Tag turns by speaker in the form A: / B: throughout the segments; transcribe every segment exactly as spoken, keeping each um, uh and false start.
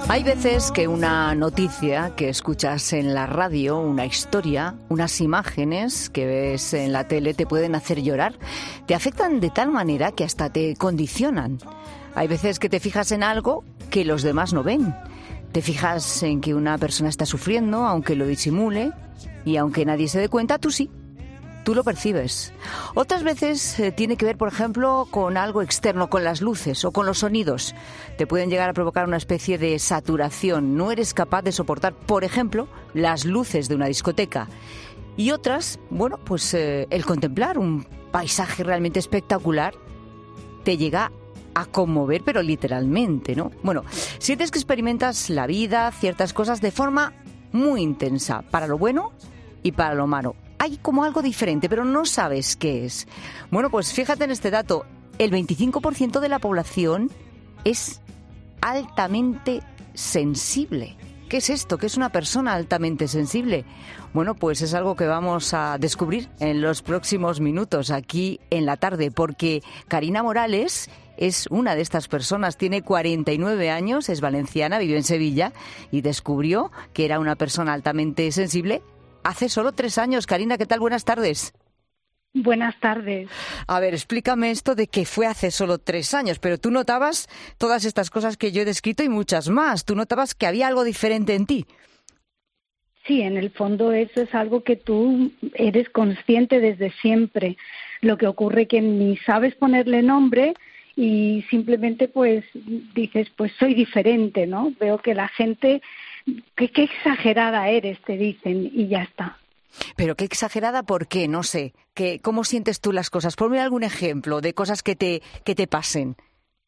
A: Hay veces que una noticia que escuchas en la radio, una historia, unas imágenes que ves en la tele te pueden hacer llorar. Te afectan de tal manera que hasta te condicionan. Hay veces que te fijas en algo que los demás no ven. Te fijas en que una persona está sufriendo, aunque lo disimule, y aunque nadie se dé cuenta, tú sí. Tú lo percibes. Otras veces eh, tiene que ver, por ejemplo, con algo externo, con las luces o con los sonidos. Te pueden llegar a provocar una especie de saturación. No eres capaz de soportar, por ejemplo, las luces de una discoteca. Y otras, bueno, pues eh, el contemplar un paisaje realmente espectacular te llega a conmover, pero literalmente, ¿no? Bueno, sientes que experimentas la vida, ciertas cosas de forma muy intensa, para lo bueno y para lo malo. Hay como algo diferente, pero no sabes qué es. Bueno, pues fíjate en este dato. El veinticinco por ciento de la población es altamente sensible. ¿Qué es esto? ¿Qué es una persona altamente sensible? Bueno, pues es algo que vamos a descubrir en los próximos minutos aquí en la tarde, porque Karina Morales es una de estas personas, tiene cuarenta y nueve años, es valenciana, vive en Sevilla y descubrió que era una persona altamente sensible hace solo tres años. Karina, ¿qué tal? Buenas tardes.
B: Buenas tardes.
A: A ver, explícame esto de que fue hace solo tres años, pero tú notabas todas estas cosas que yo he descrito y muchas más. Tú notabas que había algo diferente en ti.
B: Sí, en el fondo eso es algo que tú eres consciente desde siempre. Lo que ocurre que ni sabes ponerle nombre y simplemente pues dices, pues soy diferente, ¿no? Veo que la gente... ¿Qué, qué exagerada eres?, te dicen, y ya está.
A: Pero qué exagerada, ¿por qué? No sé. ¿Qué, ¿Cómo sientes tú las cosas? Ponme algún ejemplo de cosas que te, que te pasen.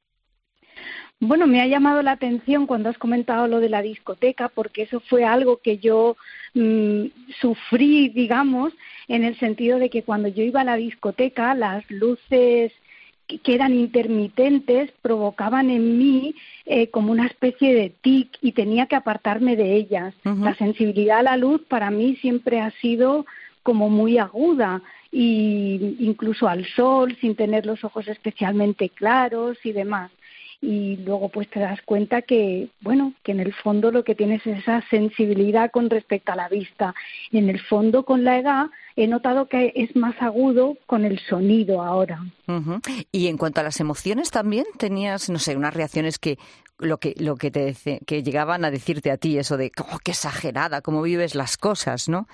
B: Bueno, me ha llamado la atención cuando has comentado lo de la discoteca, porque eso fue algo que yo mmm, sufrí, digamos, en el sentido de que cuando yo iba a la discoteca, las luces que eran intermitentes provocaban en mí eh, como una especie de tic y tenía que apartarme de ellas. Uh-huh. La sensibilidad a la luz para mí siempre ha sido como muy aguda, y incluso al sol, sin tener los ojos especialmente claros y demás. Y luego pues te das cuenta que, bueno, que en el fondo lo que tienes es esa sensibilidad con respecto a la vista. En el fondo, con la edad, he notado que es más agudo con el sonido ahora.
A: Uh-huh. Y en cuanto a las emociones también, tenías, no sé, unas reacciones que lo que lo que te que llegaban a decirte a ti, eso de, oh, qué exagerada, cómo vives las cosas, ¿no?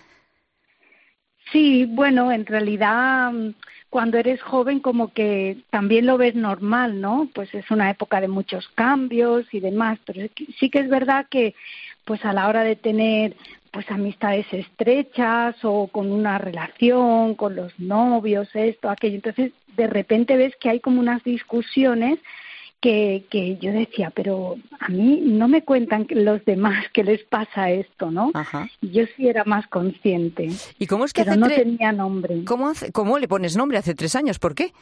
B: Sí, bueno, en realidad cuando eres joven como que también lo ves normal, ¿no? Pues es una época de muchos cambios y demás, pero sí que es verdad que pues a la hora de tener pues amistades estrechas o con una relación, con los novios, esto, aquello, entonces de repente ves que hay como unas discusiones que, que yo decía, pero a mí no me cuentan los demás que les pasa esto, ¿no?
A: Ajá.
B: Yo sí era más consciente.
A: ¿Y cómo es que
B: pero
A: hace
B: no
A: tre...
B: tenía nombre.
A: ¿Cómo, hace... ¿Cómo le pones nombre hace tres años? ¿Por qué?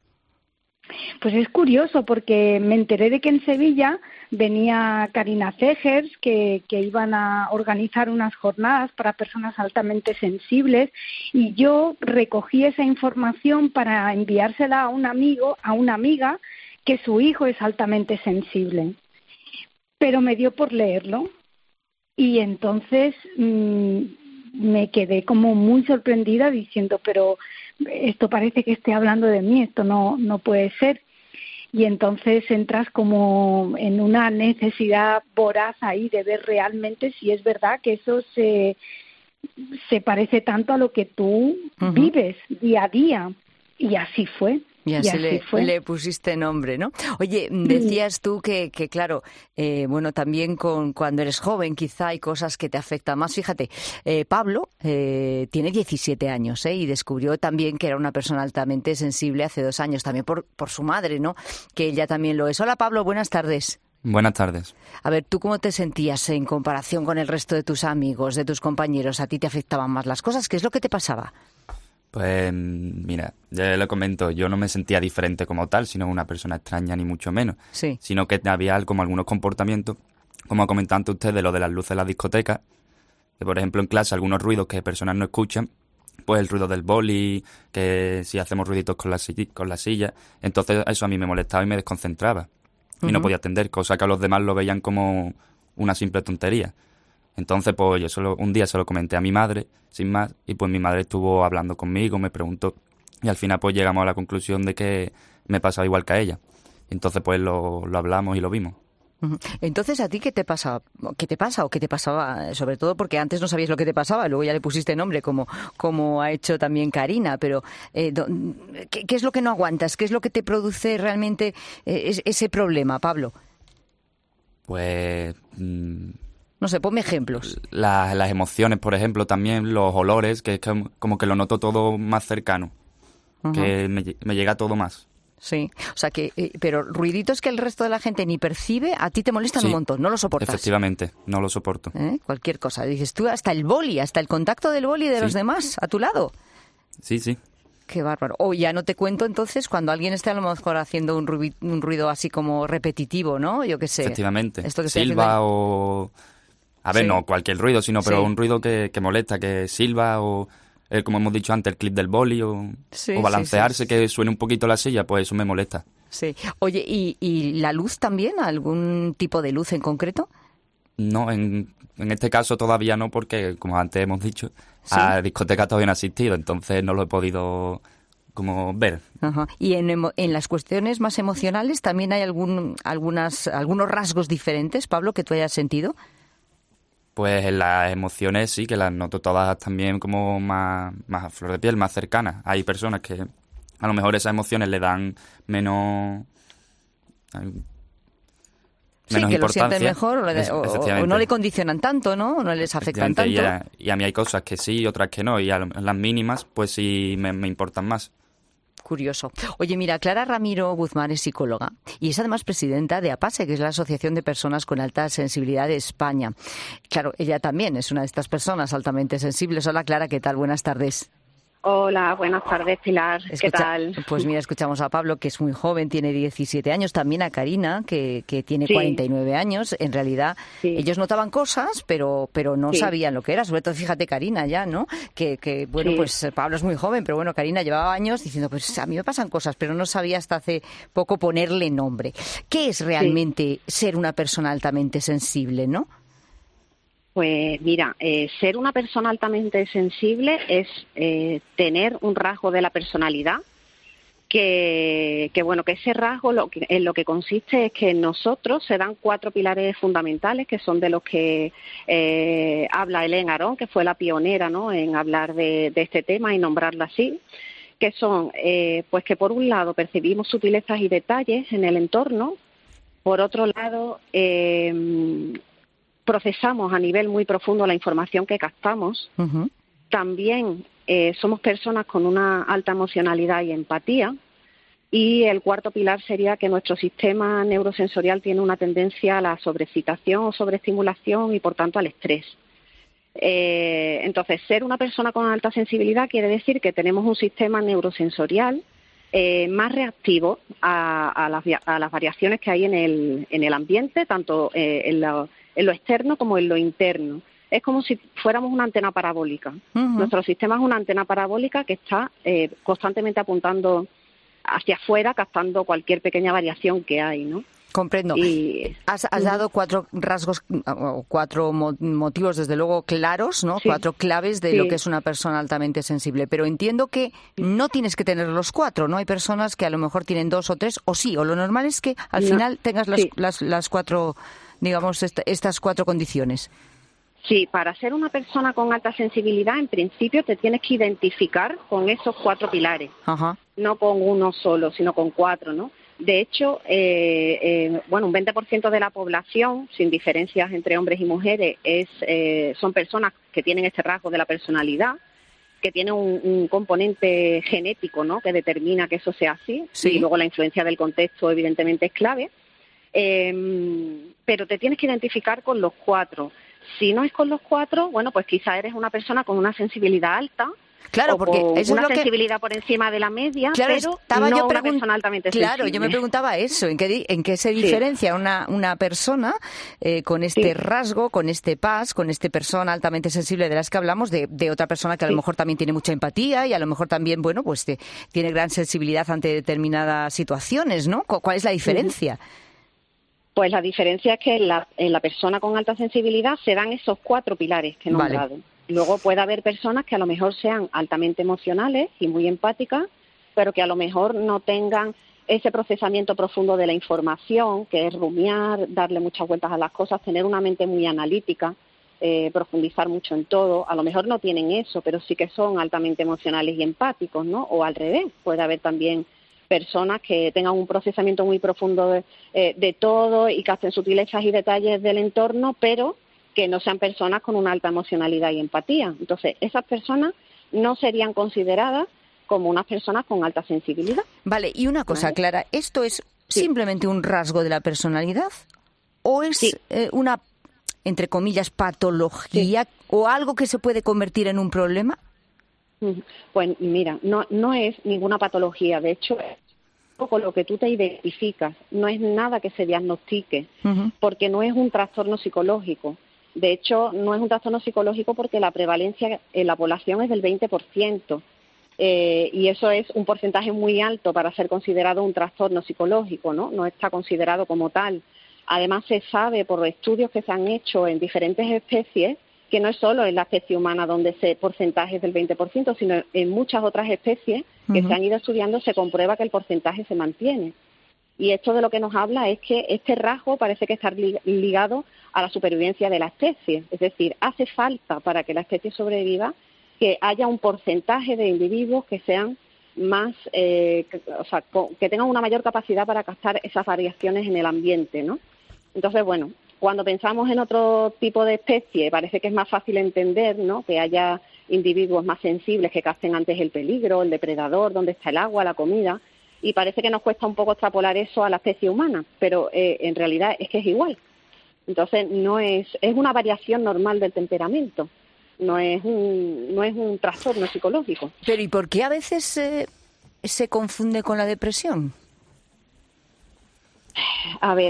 B: Pues es curioso porque me enteré de que en Sevilla venía Karina Zegers, que, que iban a organizar unas jornadas para personas altamente sensibles, y yo recogí esa información para enviársela a un amigo, a una amiga, que su hijo es altamente sensible. Pero me dio por leerlo y entonces mmm, me quedé como muy sorprendida diciendo, pero esto parece que esté hablando de mí, esto no, no puede ser. Y entonces entras como en una necesidad voraz ahí de ver realmente si es verdad que eso se, se parece tanto a lo que tú uh-huh. vives día a día. Y así fue.
A: Y así, y así le,
B: fue.
A: le pusiste nombre, ¿no? Oye, decías tú que, que claro, eh, bueno, también con cuando eres joven quizá hay cosas que te afectan más. Fíjate, eh, Pablo eh, tiene diecisiete años, ¿eh? Y descubrió también que era una persona altamente sensible hace dos años, también por, por su madre, ¿no? Que ella también lo es. Hola, Pablo, buenas tardes.
C: Buenas tardes.
A: A ver, ¿tú cómo te sentías en comparación con el resto de tus amigos, de tus compañeros? ¿A ti te afectaban más las cosas? ¿Qué es lo que te pasaba?
C: Pues mira, ya le comento, yo no me sentía diferente como tal, sino una persona extraña ni mucho menos,
A: sí.
C: Sino que había como algunos comportamientos, como ha comentado antes usted de lo de las luces de las discotecas, que por ejemplo en clase algunos ruidos que personas no escuchan, pues el ruido del boli, que si hacemos ruiditos con la, con la silla, entonces eso a mí me molestaba y me desconcentraba, uh-huh. y no podía atender, cosa que a los demás lo veían como una simple tontería. Entonces, pues yo solo un día se lo comenté a mi madre, sin más, y pues mi madre estuvo hablando conmigo, me preguntó, y al final pues llegamos a la conclusión de que me pasaba igual que a ella. Entonces, pues lo, lo hablamos y lo vimos.
A: Entonces, ¿a ti qué te pasa? ¿Qué te pasa o qué te pasaba? Sobre todo porque antes no sabías lo que te pasaba, luego ya le pusiste nombre, como, como ha hecho también Karina, pero eh, ¿qué, ¿qué es lo que no aguantas? ¿Qué es lo que te produce realmente eh, ese problema, Pablo?
C: Pues... Mmm,
A: no sé, ponme ejemplos.
C: La, las emociones, por ejemplo, también los olores, que es que, como que lo noto todo más cercano, uh-huh. que me, me llega todo más.
A: Sí, o sea que, eh, pero ruiditos que el resto de la gente ni percibe, a ti te molestan sí, un montón, no lo soportas.
C: Efectivamente, no lo soporto.
A: ¿Eh? Cualquier cosa, dices tú, hasta el boli, hasta el contacto del boli de sí. los demás, a tu lado.
C: Sí, sí.
A: Qué bárbaro. O ya no te cuento entonces cuando alguien esté a lo mejor haciendo un ruido, un ruido así como repetitivo, ¿no? Yo qué sé.
C: Efectivamente,
A: Esto que
C: silba o... A ver, sí. no cualquier ruido, sino pero sí. un ruido que, que molesta, que silba o... El, como hemos dicho antes, el clip del boli o, sí, o balancearse, sí, sí. que suene un poquito la silla, pues eso me molesta.
A: Sí. Oye, ¿y, y la luz también? ¿Algún tipo de luz en concreto?
C: No, en, en este caso todavía no, porque, como antes hemos dicho, ¿sí? a discotecas todavía no he asistido, entonces no lo he podido como ver.
A: Ajá. ¿Y en, en las cuestiones más emocionales también hay algún, algunas, algunos rasgos diferentes, Pablo, que tú hayas sentido?
C: Pues en las emociones sí, que las noto todas también como más, más a flor de piel, más cercanas. Hay personas que a lo mejor esas emociones le dan menos,
A: sí,
C: menos
A: que
C: importancia.
A: Lo sienten mejor o, le, o, o no le condicionan tanto, ¿no? O no les afectan tanto.
C: Y a, y a mí hay cosas que sí y otras que no. Y a las mínimas pues sí me, me importan más.
A: Curioso. Oye, mira, Clara Ramiro Guzmán es psicóloga y es además presidenta de APASE, que es la Asociación de Personas con Alta Sensibilidad de España. Claro, ella también es una de estas personas altamente sensibles. Hola, Clara, ¿qué tal? Buenas tardes.
D: Hola, buenas tardes, Pilar.
A: Escucha,
D: ¿Qué tal?
A: Pues mira, escuchamos a Pablo, que es muy joven, tiene diecisiete años, también a Karina, que, que tiene sí. cuarenta y nueve años. En realidad, sí. ellos notaban cosas, pero pero no sí. sabían lo que era. Sobre todo, fíjate, Karina ya, ¿no? Que, que bueno, sí. pues Pablo es muy joven, pero bueno, Karina llevaba años diciendo, pues a mí me pasan cosas, pero no sabía hasta hace poco ponerle nombre. ¿Qué es realmente ser una persona altamente sensible, no?
D: Pues mira, eh, ser una persona altamente sensible es eh, tener un rasgo de la personalidad que, que bueno, que ese rasgo lo que, en lo que consiste es que en nosotros se dan cuatro pilares fundamentales que son de los que eh, habla Hélène Aron, que fue la pionera, ¿no?, en hablar de, de este tema y nombrarlo así, que son, eh, pues que por un lado percibimos sutilezas y detalles en el entorno, por otro lado, eh, procesamos a nivel muy profundo la información que captamos. Uh-huh. También eh, somos personas con una alta emocionalidad y empatía. Y el cuarto pilar sería que nuestro sistema neurosensorial tiene una tendencia a la sobreexcitación o sobreestimulación y, por tanto, al estrés. Eh, entonces, ser una persona con alta sensibilidad quiere decir que tenemos un sistema neurosensorial eh, más reactivo a, a, las, a las variaciones que hay en el, en el ambiente, tanto eh, en la en lo externo como en lo interno. Es como si fuéramos una antena parabólica. Uh-huh. Nuestro sistema es una antena parabólica que está eh, constantemente apuntando hacia afuera, captando cualquier pequeña variación que hay, ¿no?
A: Comprendo. Y, has, has uh-huh. dado cuatro rasgos, cuatro motivos, desde luego, claros, ¿no? Sí. Cuatro claves de sí. lo que es una persona altamente sensible. Pero entiendo que no tienes que tener los cuatro, ¿no? Hay personas que a lo mejor tienen dos o tres, o sí, o lo normal es que al no. final tengas las, sí. las, las cuatro, digamos, esta, estas cuatro condiciones.
D: Sí, para ser una persona con alta sensibilidad, en principio te tienes que identificar con esos cuatro pilares. Ajá. No con uno solo, sino con cuatro, ¿no? De hecho, eh, eh, bueno, un veinte por ciento de la población, sin diferencias entre hombres y mujeres, es eh, son personas que tienen este rasgo de la personalidad, que tiene un, un componente genético, ¿no?, que determina que eso sea así, sí. y luego la influencia del contexto evidentemente es clave, eh, pero te tienes que identificar con los cuatro. Si no es con los cuatro, bueno, pues quizá eres una persona con una sensibilidad alta,
A: claro, porque eso
D: una
A: es lo
D: sensibilidad
A: que...
D: por encima de la media,
A: claro,
D: pero
A: estaba
D: no
A: yo
D: una
A: pregun...
D: persona altamente
A: claro,
D: sensible.
A: Claro, yo me preguntaba eso, ¿en qué, en qué se diferencia sí. una, una persona eh, con este sí. rasgo, con este P A S, con esta persona altamente sensible de las que hablamos, de, de otra persona que a sí. lo mejor también tiene mucha empatía y a lo mejor también, bueno, pues te, tiene gran sensibilidad ante determinadas situaciones, ¿no? ¿Cuál es la diferencia?
D: Pues la diferencia es que en la, en la persona con alta sensibilidad se dan esos cuatro pilares que he nombrado. Vale. Luego puede haber personas que a lo mejor sean altamente emocionales y muy empáticas, pero que a lo mejor no tengan ese procesamiento profundo de la información, que es rumiar, darle muchas vueltas a las cosas, tener una mente muy analítica, eh, profundizar mucho en todo. A lo mejor no tienen eso, pero sí que son altamente emocionales y empáticos, ¿no? O al revés, puede haber también personas que tengan un procesamiento muy profundo de, eh, de todo y que hacen sutilezas y detalles del entorno, pero que no sean personas con una alta emocionalidad y empatía. Entonces, esas personas no serían consideradas como unas personas con alta sensibilidad.
A: Vale, y una cosa, ¿vale? Clara, ¿esto es sí. simplemente un rasgo de la personalidad o es sí. eh, una, entre comillas, patología sí. o algo que se puede convertir en un problema?
D: Pues mira, no, no es ninguna patología, de hecho es un poco lo que tú te identificas, no es nada que se diagnostique, uh-huh. porque no es un trastorno psicológico. De hecho, no es un trastorno psicológico porque la prevalencia en la población es del veinte por ciento, eh, y eso es un porcentaje muy alto para ser considerado un trastorno psicológico, ¿no? No está considerado como tal. Además, se sabe por estudios que se han hecho en diferentes especies que no es solo en la especie humana donde ese porcentaje es del veinte por ciento, sino en muchas otras especies que uh-huh. se han ido estudiando se comprueba que el porcentaje se mantiene. Y esto de lo que nos habla es que este rasgo parece que está ligado a la supervivencia de la especie. Es decir, hace falta para que la especie sobreviva que haya un porcentaje de individuos que sean más, eh, que, o sea, que tengan una mayor capacidad para captar esas variaciones en el ambiente, ¿no? Entonces, bueno, cuando pensamos en otro tipo de especie, parece que es más fácil entender, ¿no?, que haya individuos más sensibles que capten antes el peligro, el depredador, dónde está el agua, la comida, y parece que nos cuesta un poco extrapolar eso a la especie humana, pero eh, en realidad es que es igual. Entonces, no es es una variación normal del temperamento, no es un no es un trastorno psicológico.
A: Pero ¿y por qué a veces eh, se confunde con la depresión?
D: A ver,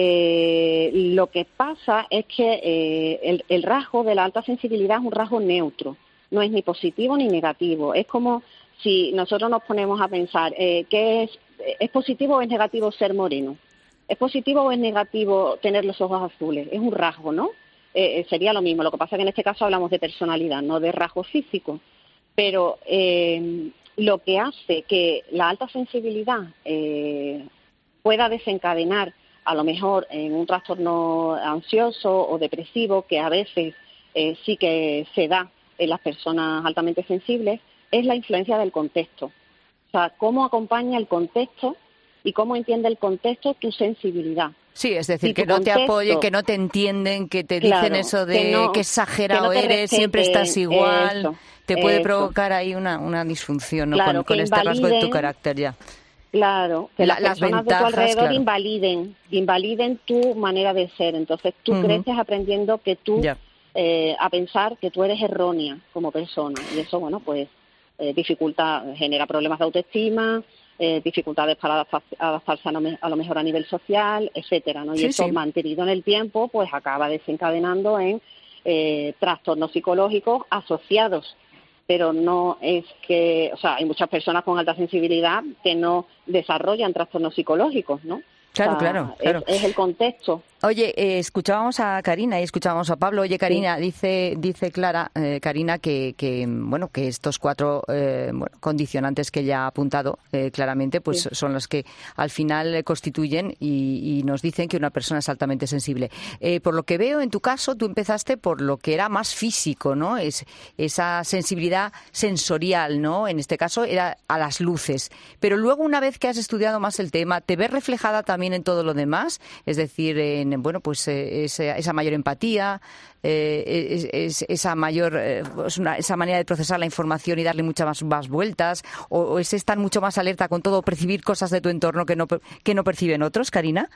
D: eh, lo que pasa es que eh, el, el rasgo de la alta sensibilidad es un rasgo neutro, no es ni positivo ni negativo. Es como si nosotros nos ponemos a pensar, eh, ¿qué es, es positivo o es negativo ser moreno? ¿Es positivo o es negativo tener los ojos azules? Es un rasgo, ¿no? Eh, sería lo mismo, lo que pasa es que en este caso hablamos de personalidad, no de rasgo físico. Pero eh, lo que hace que la alta sensibilidad eh, pueda desencadenar a lo mejor en un trastorno ansioso o depresivo, que a veces eh, sí que se da en las personas altamente sensibles, es la influencia del contexto. O sea, cómo acompaña el contexto y cómo entiende el contexto tu sensibilidad.
A: Sí, es decir, si que no contexto, te apoyen, que no te entienden, que te claro, dicen eso de que, no, que exagerado que no eres, respete, siempre estás igual, eso, te puede eso. provocar ahí una, una disfunción, ¿no?
D: Claro,
A: con, con este rasgo de tu carácter ya.
D: Claro, que La, las personas ventajas, de tu alrededor claro. invaliden, invaliden tu manera de ser. Entonces tú uh-huh. creces aprendiendo que tú, eh, a pensar que tú eres errónea como persona. Y eso, bueno, pues eh, dificulta, genera problemas de autoestima, eh, dificultades para adaptarse a lo, a lo mejor a nivel social, etcétera, ¿no? Y sí, eso sí. mantenido en el tiempo, pues acaba desencadenando en eh, trastornos psicológicos asociados. Pero no es que, o sea, hay muchas personas con alta sensibilidad que no desarrollan trastornos psicológicos, ¿no?
A: Claro,
D: o sea,
A: claro, claro.
D: Es, es el contexto.
A: Oye, eh, escuchábamos a Karina y escuchábamos a Pablo. Oye, Karina, sí. dice dice Clara, eh, Karina, que, que bueno que estos cuatro eh, bueno, condicionantes que ella ha apuntado eh, claramente, pues sí. son los que al final constituyen y, y nos dicen que una persona es altamente sensible. Eh, por lo que veo, en tu caso, tú empezaste por lo que era más físico, ¿no? Es esa sensibilidad sensorial, ¿no? En este caso era a las luces. Pero luego, una vez que has estudiado más el tema, ¿te ves reflejada también en todo lo demás? Es decir, en bueno, pues eh, esa, esa mayor empatía, eh, es, es, esa mayor, eh, es una, esa manera de procesar la información y darle muchas más, más vueltas, o, o es estar mucho más alerta con todo, percibir cosas de tu entorno que no, que no perciben otros, Karina.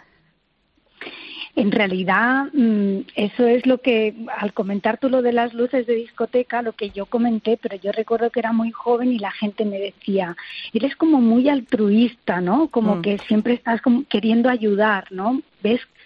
B: En realidad, eso es lo que, al comentar tú lo de las luces de discoteca, lo que yo comenté, pero yo recuerdo que era muy joven y la gente me decía, eres como muy altruista, ¿no? Como mm. que siempre estás como queriendo ayudar, ¿no? Ves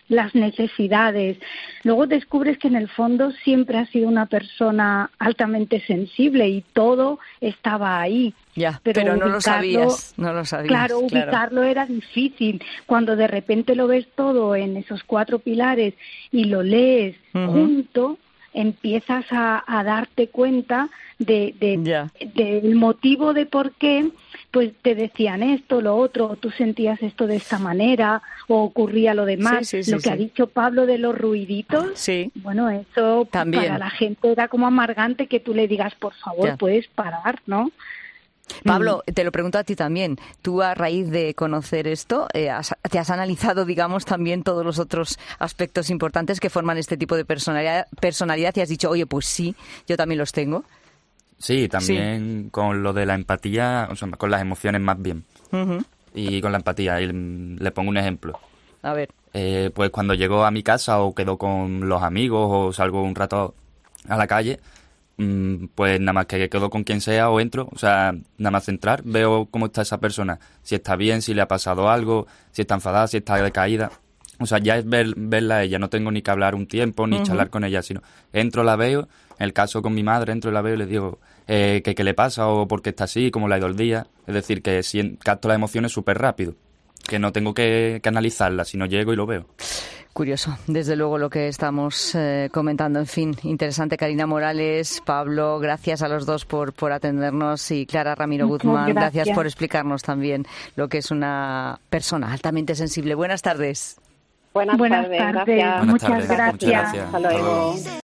B: las necesidades. Luego descubres que en el fondo siempre has sido una persona altamente sensible y todo estaba ahí.
A: Ya, pero, pero no lo sabías, no lo sabías.
B: Claro, ubicarlo claro. era difícil. Cuando de repente lo ves todo en esos cuatro pilares y lo lees uh-huh. junto, empiezas a, a darte cuenta de, de, yeah. del motivo de por qué pues te decían esto, lo otro, o tú sentías esto de esta manera, o ocurría lo demás. Sí, sí, sí, lo que sí. ha dicho Pablo de los ruiditos, sí. bueno, eso También. para la gente era como amargante que tú le digas, por favor, yeah. puedes parar, ¿no?
A: Pablo, te lo pregunto a ti también. Tú, a raíz de conocer esto, eh, has, ¿te has analizado, digamos, también todos los otros aspectos importantes que forman este tipo de personalidad, personalidad y has dicho, oye, pues sí, yo también los tengo?
C: Sí, también sí. con lo de la empatía, o sea, con las emociones más bien. Uh-huh. Y con la empatía. Y le pongo un ejemplo.
A: A ver.
C: Eh, pues cuando llego a mi casa o quedo con los amigos o salgo un rato a la calle, pues nada más que quedo con quien sea o entro, o sea, nada más entrar, veo cómo está esa persona, si está bien, si le ha pasado algo, si está enfadada, si está decaída. O sea, ya es ver, verla a ella, no tengo ni que hablar un tiempo, ni uh-huh. charlar con ella, sino entro, la veo, en el caso con mi madre, entro, la veo y le digo eh, que qué le pasa o por qué está así, cómo le ha ido el día. Es decir, que si capto las emociones súper rápido, que no tengo que, que analizarlas, sino llego y lo veo.
A: Curioso, desde luego, lo que estamos eh, comentando. En fin, interesante. Karina Morales, Pablo, gracias a los dos por, por atendernos, y Clara Ramiro Muchas Guzmán, gracias. gracias por explicarnos también lo que es una persona altamente sensible. Buenas tardes.
D: Buenas,
B: Buenas
D: tardes,
B: tardes.
D: Gracias.
B: Muchas
C: Buenas tardes.
B: gracias.
C: Muchas gracias.
D: Hasta luego.